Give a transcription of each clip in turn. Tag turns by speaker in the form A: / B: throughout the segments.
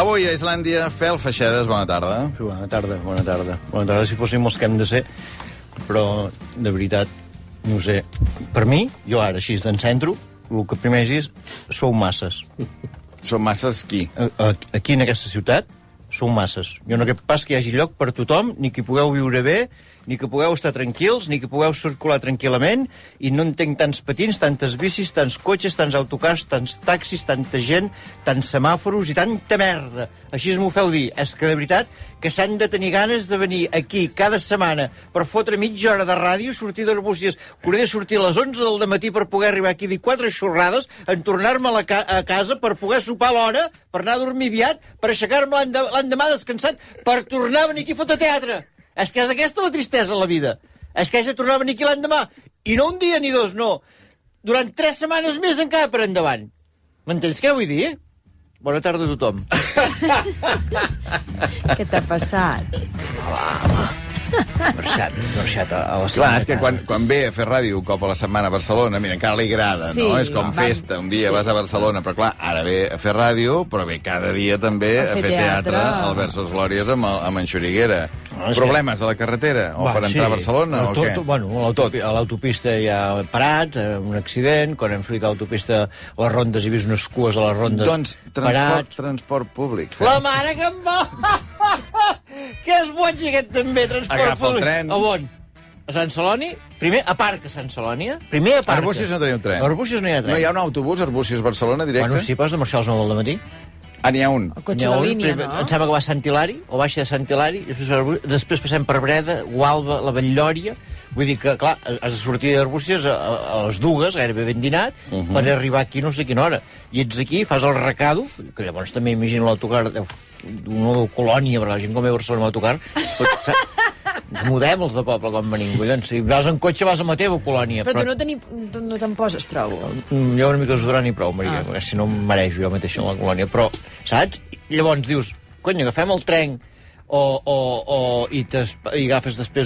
A: Avui a Islàndia, Fel Feixedes, bona tarda.
B: Sí, bona tarda. Bona tarda si fóssim els que hem de ser, però, de veritat, no sé. Per mi, jo ara, així d'en centro, el que primer és, sou masses.
A: Són masses qui?
B: Aquí, en aquesta ciutat, sou masses. Jo no crec pas que hi hagi lloc per tothom, ni que pugueu viure bé, ni que pugueu estar tranquils, ni que pugueu circular tranquil·lament, i no entenc tants patins, tantes bicis, tants cotxes, tants autocars, tants taxis, tanta gent, tants semàforos i tanta merda. Així m'ho feu dir. És que, de veritat, que s'han de tenir ganes de venir aquí cada setmana per fotre mitja hora de ràdio, sortir d'Arbúcies, que hauré de sortir a les 11 del matí per poder arribar aquí a dir 4 xorrades, en tornar-me a casa per poder sopar a l'hora, per anar a dormir aviat, per aixecar-me l'endemà descansat, per tornar a venir aquí a fotre teatre. És que és aquesta la tristesa en la vida. És que haig de tornar a venir aquí l'endemà. I no un dia ni dos, no. Durant 3 setmanes més encara per endavant. M'entens què vull dir? Bona tarda a tothom.
C: Què t'ha passat?
B: Marxat a la setmana.
A: Clar, és que quan ve a fer ràdio un cop a la setmana a Barcelona, mira, encara li agrada,
C: Sí,
A: no? És com festa, un dia vas a Barcelona, però clar, ara ve a fer ràdio, però ve cada dia també a fer teatre al Versos Glòries amb en Xuriguera. Problemes a la carretera? O per entrar a Barcelona? O què?
B: Bueno, a l'autopista hi ha parats, un accident, quan hem sortit a l'autopista a les rondes he vist unes cues a les rondes
A: Doncs transport públic.
B: La mare que em va! Que és boig aquest també, transport
A: Agafa el
B: públic.
A: tren.
B: A on? A Sant Celoni? Primer aparca a Sant Celoni. Primer aparca.
A: A Arbúcies no teniu tren.
B: A Arbúcies no hi ha tren.
A: No hi ha un autobús Arbúcies-Barcelona directe?
B: Bueno, sí, pots de marxar a les 9 del matí.
A: Ah, n'hi ha un.
C: El cotxe de línia, no?
B: Em sembla que va a Sant Hilari, o baixa de Sant Hilari, després passem per Breda, Gualba, la Batllòria. Vull dir que, clar, has de sortir d'Arbúcies a les dues, gairebé ben dinat, per arribar aquí no sé quina hora. I ets aquí, fas el recado, que llavors també imagino l'autocar d'una Colònia, perquè la gent com ve a Barcelona amb autocar, ens mudem els de poble quan venim, collons. Si vas en cotxe vas a la teva colònia.
C: Però tu no te'n poses, trobo.
B: Jo una mica us ni prou, Maria, perquè si no em marejo jo mateix en la colònia. Però, saps? Llavors dius, cony, agafem el tren i agafes després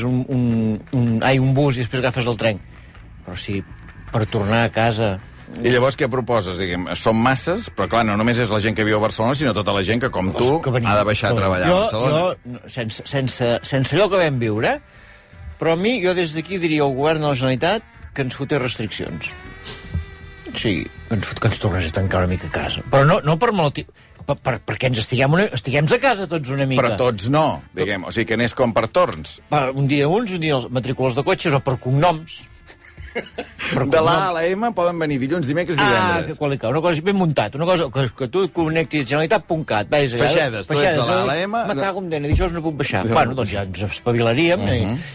B: un bus i després agafes el tren. Però si per tornar a casa...
A: I llavors què proposes? Diguem, són masses, però clar, no només és la gent que viu a Barcelona, sinó tota la gent que, com tu, ha de baixar a treballar a Barcelona.
B: Jo, sense allò que vam viure, però a mi, jo des d'aquí diria al govern de la Generalitat que ens fotés restriccions. Sí, que ens tornés a tancar una mica a casa. Però no per malaltia... perquè ens estiguem a casa tots una mica.
A: Però tots no, diguem. O sigui, que n'és com per torns.
B: Un dia uns, un dia els matrícules de cotxes, o per cognoms.
A: De l'A a la M poden venir dilluns, dimecres i divendres.
B: Que qualitat. Una cosa ben muntat. Una cosa que tu connectis generalitat.cat.
A: Feixedes, tu ets de l'A a la M.
B: Me cago en dena, dijous no puc baixar. Bueno, doncs ja ens espavilaríem.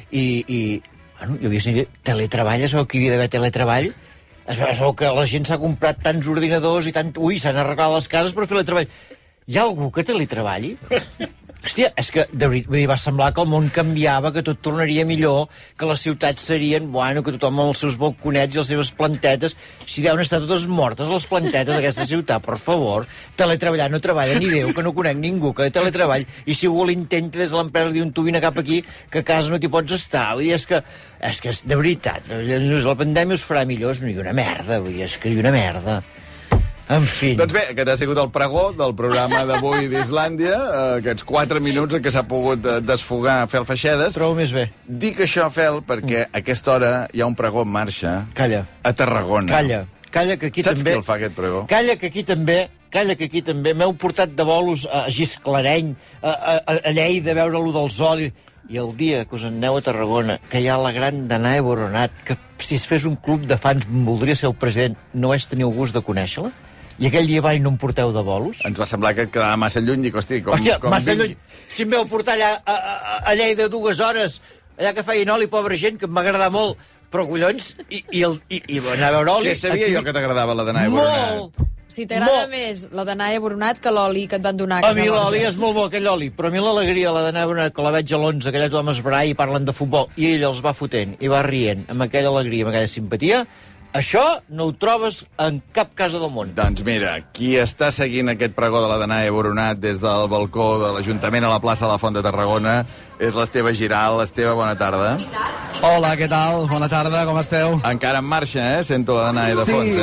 B: Bueno, jo havia sentit teletreball, sabeu que hi havia d'haver teletreball? Es veu que la gent s'ha comprat tants ordinadors i tant... Ui, s'han arreglat les cases per fer teletreball. Hi ha algú que teletreballi? Hòstia, és que, de veritat, va semblar que el món canviava, que tot tornaria millor, que les ciutats serien, bueno, que tothom amb els seus balconets i les seves plantetes, si deuen estar totes mortes, les plantetes d'aquesta ciutat, per favor. Teletreballar no treballa ni Déu, que no conec ningú que teletreball, i si algú l'intenta des de l'empresa diu tu vine cap aquí, que a casa no t'hi pots estar. Vull dir, és que, de veritat, la pandèmia us farà millor, és una merda, vull dir, és que una merda. En fi.
A: Doncs bé, aquest ha sigut el pregó del programa d'avui d'Islàndia, aquests 4 minuts en què s'ha pogut desfogar Fel Feixedes.
B: Trobo més bé.
A: Dic això, Fel, perquè a aquesta hora hi ha un pregó en marxa.
B: Calla.
A: A Tarragona.
B: Calla, que aquí
A: Saps
B: també...
A: qui el fa, aquest pregó?
B: Calla, que aquí també m'heu portat de bolos a Gisclareny, a Lleida, a veure allò dels olis... I el dia que us en aneu a Tarragona, que hi ha la gran Danae Boronat, que si es fes un club de fans voldria ser el president, no és teniu gust de conèixer-la? I aquell dia avall no em porteu de bolos?
A: Ens va semblar que et quedava massa lluny. Dic, hòstia,
B: massa lluny. Si em veu portar allà a Lleida 2 hores, allà que feien oli, pobra gent, que m'agradava molt, però collons, i anar a veure oli...
A: Què sabia jo que t'agradava la Danae Boronat?
C: Molt! Si t'agrada més la Danae Boronat que l'oli que et van donar
B: a mi l'oli és molt bo, aquell oli, però a mi l'alegria de la Danae Boronat, que la veig a l'11, que allà tothom es baralla i parlen de futbol, i ell els va fotent i va rient amb aquella alegria, amb aquella simpatia, això no ho trobes en cap casa del món.
A: Doncs mira, qui està seguint aquest pregó de la Danae Boronat des del balcó de l'Ajuntament a la plaça de la Font de Tarragona és l'Esteve Giral. Esteve, bona tarda.
D: Hola, què tal? Bona tarda, com esteu?
A: Encara en marxa, Sento la Danae de fons,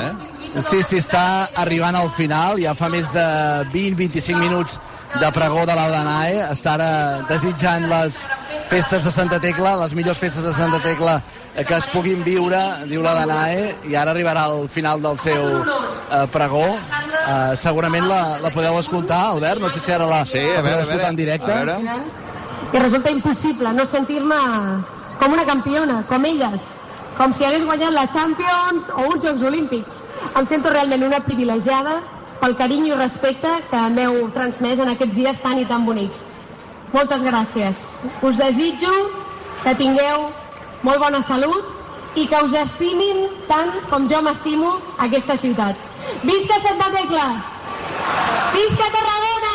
D: Sí, està arribant al final, ja fa més de 20-25 minuts de pregó de la Danae, està ara desitjant les festes de Santa Tecla, les millors festes de Santa Tecla que es puguin viure, diu la Danae, i ara arribarà al final del seu pregó. Segurament la podeu escoltar, Albert, no sé si ara la podeu escoltar en directe.
E: I resulta impossible no sentir-me com una campiona, com elles, com si hagués guanyat la Champions o uns Jocs Olímpics. Em sento realment una privilegiada pel carinyo i respecte que m'heu transmès en aquests dies tan i tan bonics. Moltes gràcies. Us desitjo que tingueu molt bona salut i que us estimin tant com jo m'estimo aquesta ciutat. Visca Santa Tecla! Visca Tarragona!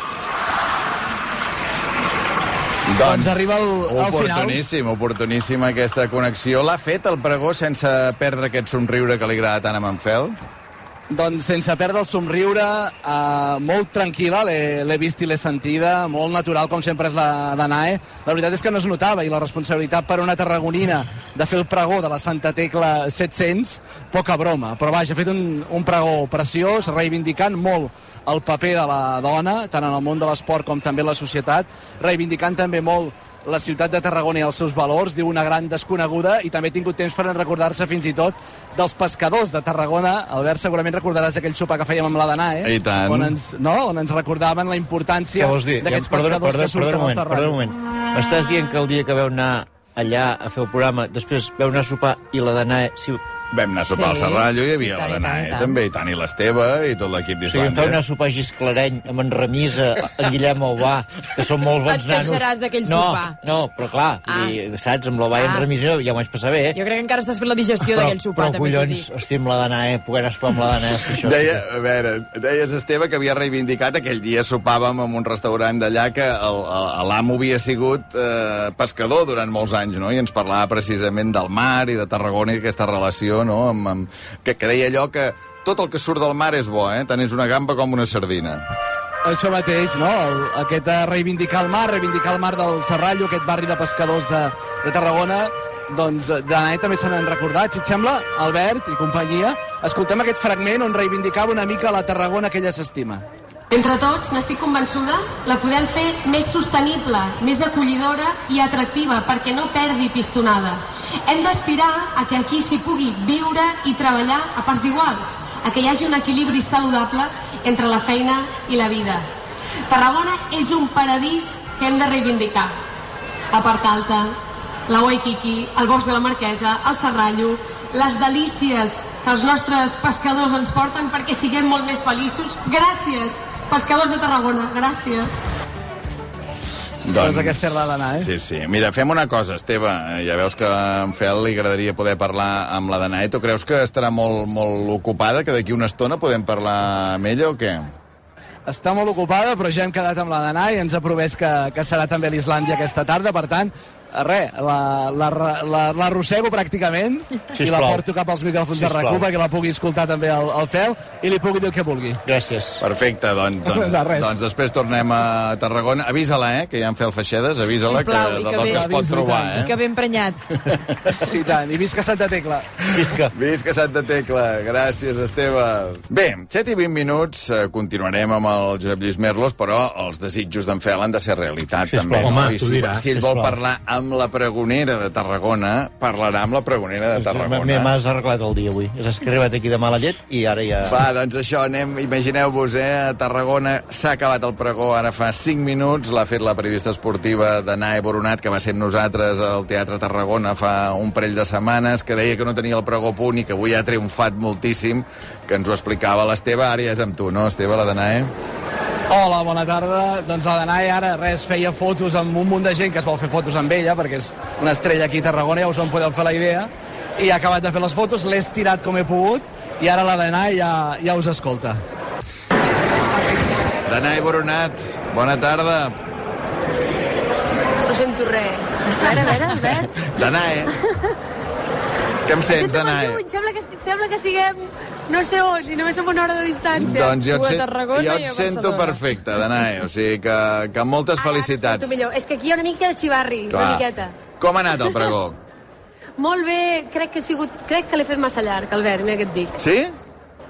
D: Doncs arriba al
A: final. Oportuníssima aquesta connexió. L'ha fet el pregó sense perdre aquest somriure que li agrada tant a Manfel?
D: Doncs sense perdre el somriure, molt tranquil·la, l'he vist i l'he sentida, molt natural, com sempre és la Danae. La veritat és que no es notava, i la responsabilitat per una tarragonina de fer el pregó de la Santa Tecla 700, poca broma. Però vaja, ha fet un pregó preciós, reivindicant molt el paper de la dona, tant en el món de l'esport com també en la societat, reivindicant també molt la ciutat de Tarragona i els seus valors, diu una gran desconeguda, i també ha tingut temps per recordar-se fins i tot dels pescadors de Tarragona. Albert, segurament recordaràs aquell sopar que fèiem amb la Danae,
A: I tant.
D: on ens recordaven la importància d'aquests pescadors que surten al Serrallo.
B: Perdona un moment. M'estàs dient que el dia que vau anar allà a fer el programa, després vau anar a sopar i la Danae... Si...
A: Vam anar a sopar al Serrallo, hi havia la Danae també, i tant, i l'Esteve, i tot l'equip d'Islàndia.
B: Em feu anar a sopar a Gisclareny, amb en Remisa, en Guillem Albà, que són molt bons nanos.
C: Et queixaràs d'aquell sopar.
B: No, però clar, saps, amb l'Albà i en Remisa ja ho vaig passar bé.
C: Jo crec que encara estàs fent la digestió d'aquell sopar,
B: també t'ho dic. Però collons, hosti, amb la Danae, poder anar a sopar amb la Danae...
A: Deies, Esteve, que havia reivindicat, aquell dia sopàvem en un restaurant d'allà, que l'amo havia sigut pescador durant molts anys, no? I ens parlava precisament del mar i de Tarragona i d'aquesta relació, no? Que deia allò que tot el que surt del mar és bo, tant és una gamba com una sardina.
D: Això mateix, no? Aquest reivindicar el mar del Serrallo, aquest barri de pescadors de Tarragona, doncs de Danae també se n'han recordat. Si et sembla, Albert i companyia, escoltem aquest fragment on reivindicava una mica la Tarragona que ella s'estima.
E: Entre tots, n'estic convençuda, la podem fer més sostenible, més acollidora i atractiva, perquè no perdi pistonada. Hem d'aspirar a que aquí s'hi pugui viure i treballar a parts iguals, a que hi hagi un equilibri saludable entre la feina i la vida. Tarragona és un paradís que hem de reivindicar. La Part Alta, la Waikiki, el Bosc de la Marquesa, el Serrallo, les delícies que els nostres pescadors ens porten perquè siguem molt més feliços. Gràcies, pescadors de Tarragona, gràcies.
D: Doncs aquesta és la Danae.
A: Sí. Mira, fem una cosa, Esteve. Ja veus que a en Fel li agradaria poder parlar amb la Danae. Tu creus que estarà molt, molt ocupada, que d'aquí una estona podem parlar amb ella o què?
D: Està molt ocupada, però ja hem quedat amb la Danae i ens ha promès que serà també a l'Islàndia aquesta tarda. Per tant, l'arrossego pràcticament i la porto cap als micròfons de RAC1 perquè la pugui escoltar també al Fel i li pugui dir el que vulgui.
B: Gràcies.
A: Perfecte, doncs després tornem a Tarragona. Avisa-la, que ja en Fel Feixedes, avisa-la que es pot trobar.
C: I que ben prenyat.
D: I tant, i visca Santa Tecla.
A: Visca Santa Tecla. Gràcies, Esteve. Bé, 7 i 20 minuts, continuarem amb el Josep Lluís Merlos, però els desitjos d'en Fel han de ser realitat, també.
F: Home,
A: si ell vol parlar amb la pregonera de Tarragona, parlarà amb la pregonera de Tarragona.
B: M'has arreglat el dia avui. És que he arribat aquí de mala llet i ara ja...
A: Va, doncs això, imagineu-vos, a Tarragona s'ha acabat el pregó ara fa 5 minuts, l'ha fet la periodista esportiva Danae Boronat, que va ser amb nosaltres al Teatre Tarragona fa un parell de setmanes, que deia que no tenia el pregó a punt i que avui ha triomfat moltíssim, que ens ho explicava l'Esteve. Ara ja és amb tu, no, Esteve, la Danae?
D: Hola, bona tarda. Doncs la Danae ara feia fotos amb un munt de gent que es vol fer fotos amb ella, perquè és una estrella aquí a Tarragona, ja us en podeu fer la idea, i ha acabat de fer les fotos, l'he estirat com he pogut, i ara la Danae ja us escolta.
A: Danae Boronat, bona tarda.
E: No sento res. A veure, Albert.
A: Danae. Què em sents, Danae?
E: Sembla que siguem no sé on, i només som una hora de distància.
A: Doncs jo et sento perfecte, Danae, o sigui que moltes felicitats.
E: És que aquí hi ha una mica de xivarri, una miqueta.
A: Com ha anat el pregó?
E: Molt bé, crec que l'he fet massa llarg, Albert, mira què et dic.
A: Sí?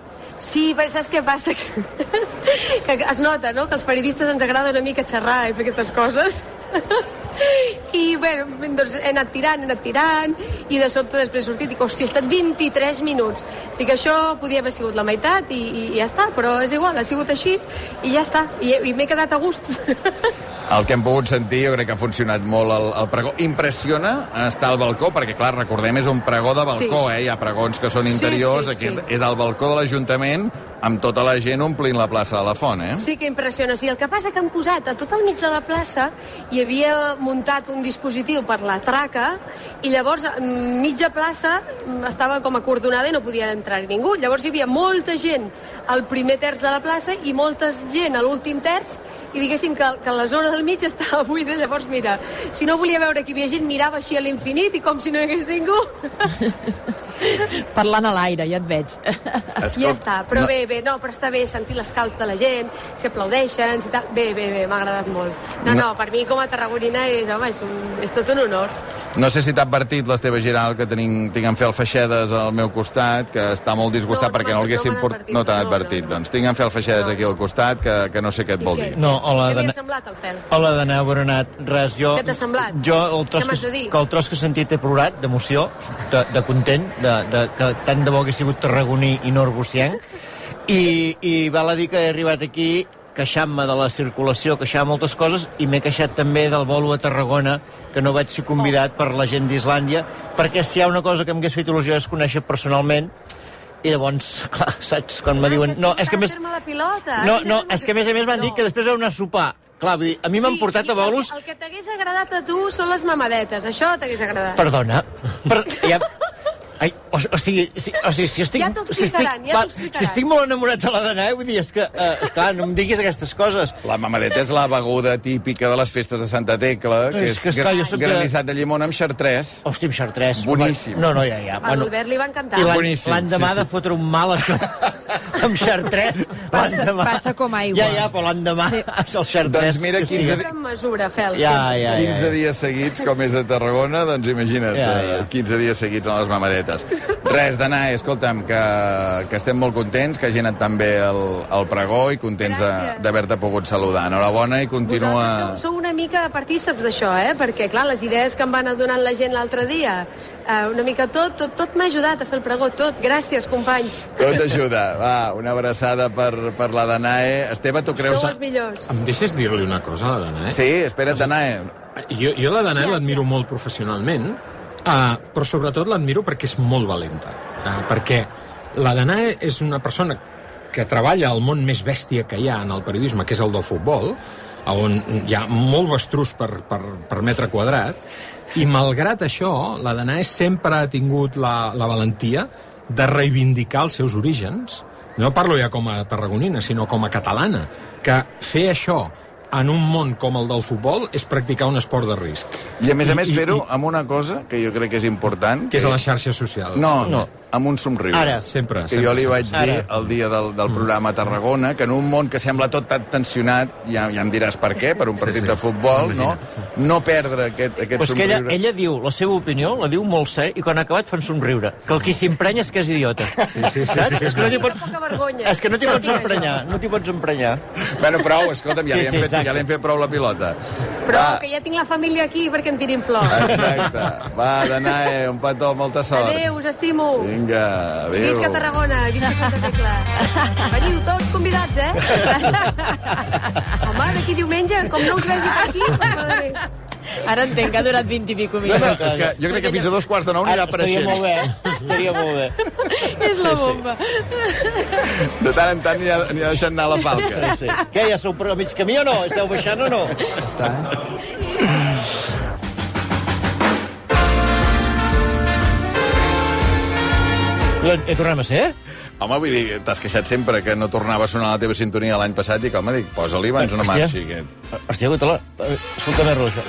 E: Sí, però saps què passa? Que es nota, no?, que als periodistes ens agrada una mica xerrar i fer aquestes coses. I, bueno, doncs he anat tirant, i de sobte després he sortit i dic, hòstia, he estat 23 minuts. Dic, això podia haver sigut la meitat i ja està, però és igual, ha sigut així i ja està, i m'he quedat a gust.
A: El que hem pogut sentir, jo crec que ha funcionat molt el pregó. Impressiona estar al balcó, perquè, clar, recordem, és un pregó de balcó, Hi ha pregons que són interiors, aquí és el balcó de l'Ajuntament, amb tota la gent omplint la plaça de la Font,
E: Sí que impressiona, sí. El que passa que han posat a tot al mig de la plaça, hi havia muntat un dispositiu per la traca, i llavors mitja plaça estava com acordonada i no podia entrar ningú. Llavors hi havia molta gent al primer terç de la plaça i molta gent a l'últim terç, i diguéssim que la zona del mig estava buida. Llavors, mira, si no volia veure que hi havia gent, mirava així a l'infinit i com si no hi hagués ningú.
C: Parlant a l'aire, ja et veig.
E: Ja està, però bé, però està bé sentir l'escalf de la gent, si aplaudeixen, si tal. Bé, m'ha agradat molt. No, per mi com a tarragonina és tot un honor.
A: No sé si t'ha advertit l'Esteve Giral, que tinc en Fel Feixedes al meu costat, que està molt disgustat perquè no l'haguessin portat. No t'han advertit, doncs. Tinc en Fel Feixedes aquí al costat, que no sé què et vol dir.
B: No,
E: què li ha semblat, el Fel?
B: Hola, Dana Boronat. Res, jo...
E: Què t'ha semblat?
B: El tros que he sentit he plorat, d'emoció, de content, que tant de bo hagués sigut tarragoní i no arbucienc, i val a dir que he arribat aquí queixant-me de la circulació, queixant moltes coses, i m'he queixat també del bolo a Tarragona, que no vaig ser convidat per la gent d'Islàndia, perquè si hi ha una cosa que m'hagués fet il·lusió és conèixer personalment, i llavors, clar, saps, quan me diuen...
E: No, és que a més...
B: és que a més m'han dit que després vau anar a sopar. Clar, vull dir, a mi m'han portat a bolos...
E: El que t'hagués agradat a tu són les mamadetes, això t'hagués agradat.
B: Perdona, o sigui, si estic...
E: Ja t'ho explicaran.
B: Si estic molt enamorat de la Danae, vull dir, és que, esclar, no em diguis aquestes coses.
A: La mamadeta és la beguda típica de les festes de Santa Tecla, que és granissat de llimona amb xartrès.
B: Hosti, amb xartrès.
A: Boníssim.
B: No, ja.
E: A l'Albert li va encantar.
B: I l'endemà de fotre un mal amb xartrès.
C: Passa com aigua.
B: Ja, però l'endemà el xartrès...
A: Doncs mira, 15 dies seguits, com és a Tarragona, doncs imagina't, 15 dies seguits en les mamadetes. Res, Danae, escolta'm, que estem molt contents, que hagi anat tan bé el pregó i contents d'haver-te pogut saludar. Enhorabona i continua...
E: Sou una mica partíceps d'això, perquè, clar, les idees que em van donant la gent l'altre dia, una mica tot m'ha ajudat a fer el pregó, tot. Gràcies, companys.
A: Tot ajuda. Va, una abraçada per la Danae. Esteve, tu creus...
E: Sou els millors.
F: Em deixes dir-li una cosa a la Danae?
A: Sí, espera't, Danae.
F: Jo la Danae l'admiro molt professionalment, però sobretot l'admiro perquè és molt valenta. Perquè la Danae és una persona que treballa al món més bèstia que hi ha en el periodisme, que és el del futbol, on hi ha molt bastrús per metre quadrat, i malgrat això, la Danae sempre ha tingut la valentia de reivindicar els seus orígens. No parlo ja com a tarragonina, sinó com a catalana, que fer això en un món com el del futbol és practicar un esport de risc.
A: I a més fer-ho amb una cosa que jo crec que és important.
F: Que és a les xarxes socials.
A: No, amb un somriure.
B: Ara.
F: Sempre.
A: Que jo li vaig dir el dia del programa a Tarragona, que en un món que sembla tot tan tensionat, ja em diràs per què, per un partit de futbol, no perdre aquest somriure.
B: Que ella diu la seva opinió, la diu molt ser, i quan ha acabat fan somriure. Que el qui s'emprenya és que és idiota. Saps? És que no t'hi pots emprenyar. No t'hi pots emprenyar.
A: Bueno, prou, escolta'm, ja li hem fet prou la pilota.
E: Però que ja tinc la família aquí perquè em tirin flors.
A: Exacte. Va, Danae, un petó, molta sort.
E: Adéu, us estimo.
A: Vinga, adéu.
E: Visca Tarragona, visca Santa Tecla. Veniu tots convidats, Home, d'aquí diumenge, com no us vegi per aquí, per favor.
C: Ara entenc que ha durat 20 i pico minuts.
A: És que jo crec que fins a 2:45 anirà apareixent.
B: Estaria molt bé.
C: És la bomba.
A: De tant en tant anirà deixant anar la falca.
B: Què, ja sou a mig camí o no? Esteu baixant o no?
F: Està,
B: Tornem a ser?
A: Home, vull dir, t'has queixat sempre que no tornava a sonar la teva sintonia l'any passat, i home, dic, posa-li abans no marxi.
B: Hòstia, escolta més roja.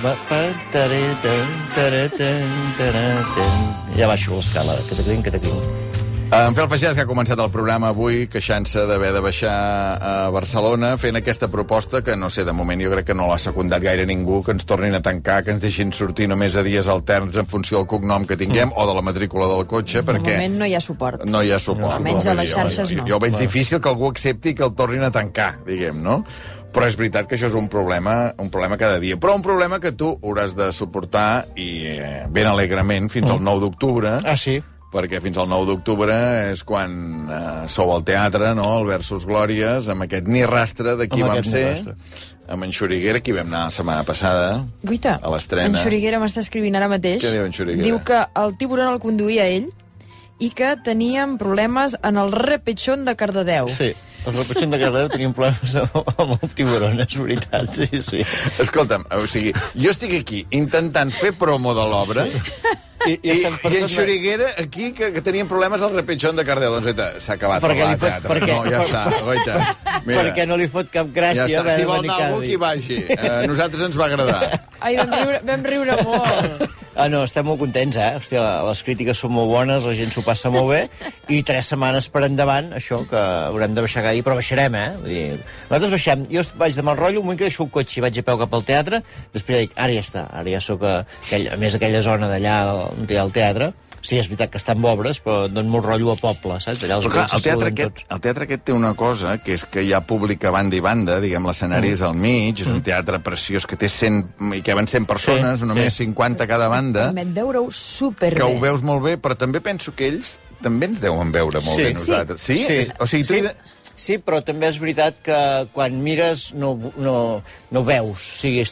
B: Ja baixo l'escala, que te crinc.
A: En Fel Fagès, que ha començat el programa avui queixant-se d'haver de baixar a Barcelona, fent aquesta proposta que, no sé, de moment jo crec que no l'ha secundat gaire ningú, que ens tornin a tancar, que ens deixin sortir només a dies alterns en funció del cognom que tinguem o de la matrícula del cotxe, perquè...
C: De moment no hi ha suport.
A: No hi ha suport.
C: Almenys a les xarxes no.
A: Jo veig difícil que algú accepti que el tornin a tancar, diguem, no? Però és veritat que això és un problema cada dia. Però un problema que tu hauràs de suportar i ben alegrement fins al 9 d'octubre.
B: Ah, sí?
A: Perquè fins al 9 d'octubre és quan sou al teatre, no?, el Versus Glòries, amb aquest ni rastre de qui vam ser, amb en Xuriguera, qui vam anar la setmana passada,
C: Guita,
A: a l'estrena.
C: En Xuriguera m'està escrivint ara mateix.
A: Què diu en Xuriguera?
C: Diu que el tiburon el conduïa ell i que teníem problemes en el repechón de Cardedeu.
B: Sí. El repechón de Cardedeu teníem problemes amb el tiburon, és veritat, sí.
A: Escolta'm, o sigui, jo estic aquí intentant fer promo de l'obra, I en Xuriguera, aquí, que tenien problemes al repechón de Cardedeu. Doncs s'ha acabat el teatre. No, ja està, goita.
B: Perquè no li fot cap gràcia.
A: Ja està, si vol anar algú, qui vagi. A nosaltres ens va agradar.
C: Ai, vam riure molt.
B: Ah, no, estem molt contents, Hòstia, les crítiques són molt bones, la gent s'ho passa molt bé, i 3 setmanes per endavant, això, que haurem de baixar cada dia, però baixarem, Vull dir, nosaltres baixem. Jo vaig de mal rotllo, un moment que deixo el cotxe i vaig a peu cap al teatre, després ja dic, ara ja està, ara ja sóc a més aquella zona d'allà on hi ha el teatre. Sí, és veritat que està en obres, però dono molt rotllo a poble, saps? Allà els
A: clar, el teatre aquest té una cosa, que és que hi ha públic a banda i banda, diguem, l'escenari és al mig, és un teatre preciós que té 100, i que van 100 persones, només 50 a cada banda.
C: Permet veure-ho superbé.
A: Que ho veus molt bé, però també penso que ells també ens deuen veure molt bé nosaltres. Sí? O sigui, tu...
B: Sí, però també és veritat que quan mires no veus. O sigui,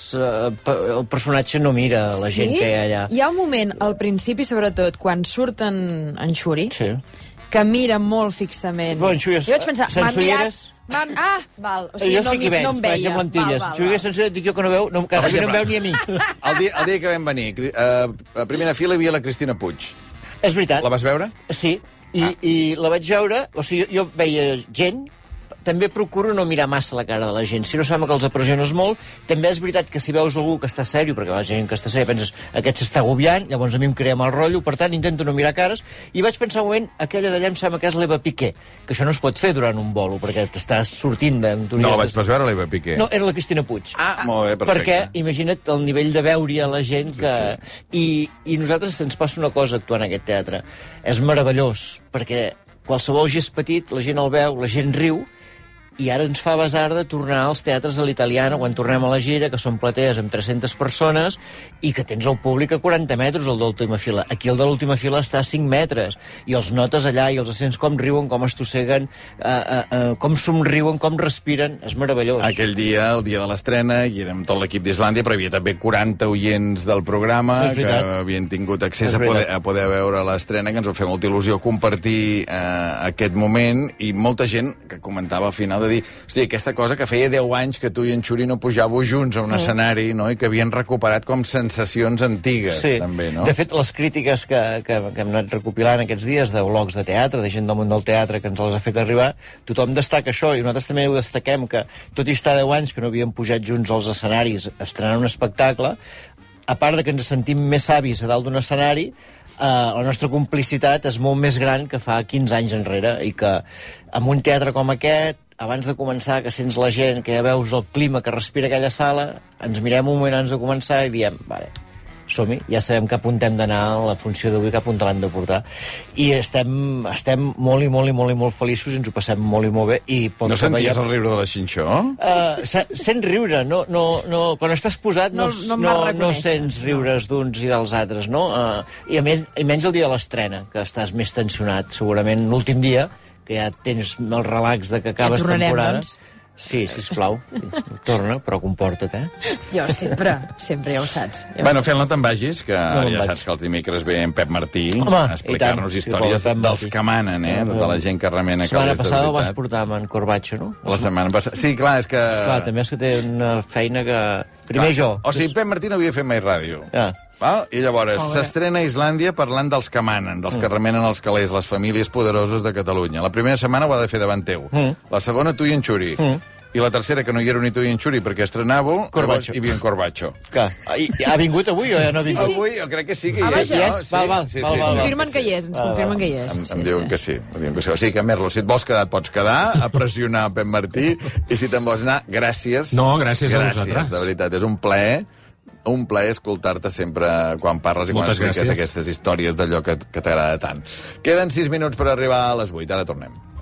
B: el personatge no mira la gent que hi ha allà.
C: Hi ha un moment, al principi, sobretot, quan surt en Xuri, que mira molt fixament.
B: Bon, jo
C: vaig pensar, m'ha mirat... val. O sigui,
B: jo sí que veig, vaig amb lentilles. Xuriguera sense dic jo que no veu, quasi no em veu ni a mi.
A: El dia que vam venir, a primera fila hi havia la Cristina Puig.
B: És veritat.
A: La vas veure?
B: Sí. I la vaig veure, o sigui, jo veia gent, també procuro no mirar massa la cara de la gent, si no sembla que els apressiones molt. També és veritat que si veus algú que està sèrio, perquè la gent que està sèrio penses, aquest s'està agobiant, llavors a mi em crea mal rotllo, per tant intento no mirar cares, i vaig pensar un moment, aquella d'allà em sembla que és l'Eva Piqué, que això no es pot fer durant un bolo, perquè t'estàs sortint de...
A: No, vaig veure l'Eva Piqué.
B: No, era la Cristina Puig.
A: Molt bé, perfecte.
B: Perquè, imagina't el nivell de veure a la gent que... I nosaltres ens passa una cosa actuant en aquest teatre. És meravellós, perquè qualsevol gest petit, la gent el veu, la gent riu, i ara ens fa basar de tornar als teatres a l'italiana quan tornem a la gira, que són platees amb 300 persones i que tens el públic a 40 metres, el de l'última fila. Aquí el de l'última fila està a 5 metres i els notes allà i els sents com riuen, com estosseguen, com somriuen, com respiren. És meravellós.
A: Aquell dia, el dia de l'estrena, hi érem tot l'equip d'Islàndia, però hi havia també 40 oients del programa que havien tingut accés a poder veure l'estrena, que ens va fer molta il·lusió compartir aquest moment, i molta gent que comentava al final de dir, hosti, aquesta cosa que feia 10 anys que tu i en Xuri no pujàveu junts a un escenari, no?, i que havien recuperat com sensacions antigues, també, no?
B: De fet, les crítiques que hem anat recopilant aquests dies de blogs de teatre, de gent del món del teatre que ens les ha fet arribar, tothom destaca això, i nosaltres també ho destaquem, que tot i estar 10 anys que no havíem pujat junts als escenaris estrenant un espectacle, a part de que ens sentim més savis a dalt d'un escenari, la nostra complicitat és molt més gran que fa 15 anys enrere, i que amb un teatre com aquest, abans de començar, que sents la gent, que ja veus el clima que respira aquella sala, ens mirem un moment abans de començar i diem, vale, som-hi, ja sabem que apuntem d'anar a la funció d'avui, que apunt l'hem de portar. I estem molt i molt i molt i molt feliços, i ens ho passem molt i molt bé.
A: No senties el riure de la Xinxó?
B: Sents riure, quan estàs posat no sents riures d'uns i dels altres, no? I a menys el dia de l'estrena, que estàs més tensionat, segurament l'últim dia, que ja tens el relax de que acabes temporada.
C: Doncs.
B: Sí, sisplau, torna, però comporta't,
C: Jo sempre, ja ho saps.
A: Bueno, Fel, no te'n vagis, que ja saps que els dimecres ve en Pep Martí a explicar-nos històries dels que manen, de la gent que remena calés de veritat.
B: La setmana passada ho vas portar amb en Corbacho, no?
A: La setmana passada... Sí, clar, és que...
B: Esclar, també és que té una feina que... Primer jo.
A: O sigui, Pep Martí no havia fet mai ràdio. I llavors s'estrena a Islàndia parlant dels que manen, dels que remenen els calés, les famílies poderoses de Catalunya. La primera setmana ho ha de fer davant teu. La segona, tu i en Xuri. I la tercera, que no hi era ni tu ni en Xuri, perquè estrenàveu,
B: Corbacho.
A: hi havia en Corbacho.
B: Clar. Ha vingut avui o ja no ha vingut?
A: Avui jo crec que sí que hi
C: vaja.
A: és. No?
B: Val.
C: Ens confirmen que hi és, ens confirmen que hi és.
A: Em diuen que sí. O sigui que, Merlo, si et vols quedar, et pots quedar, a pressionar Pep Martí, i si te'n vols anar, gràcies.
F: No, gràcies a vosaltres.
A: De veritat, és un plaer escoltar-te sempre quan parles i quan expliques aquestes històries d'allò que t'agrada tant. Queden 6 minuts per arribar a les 8, ara tornem.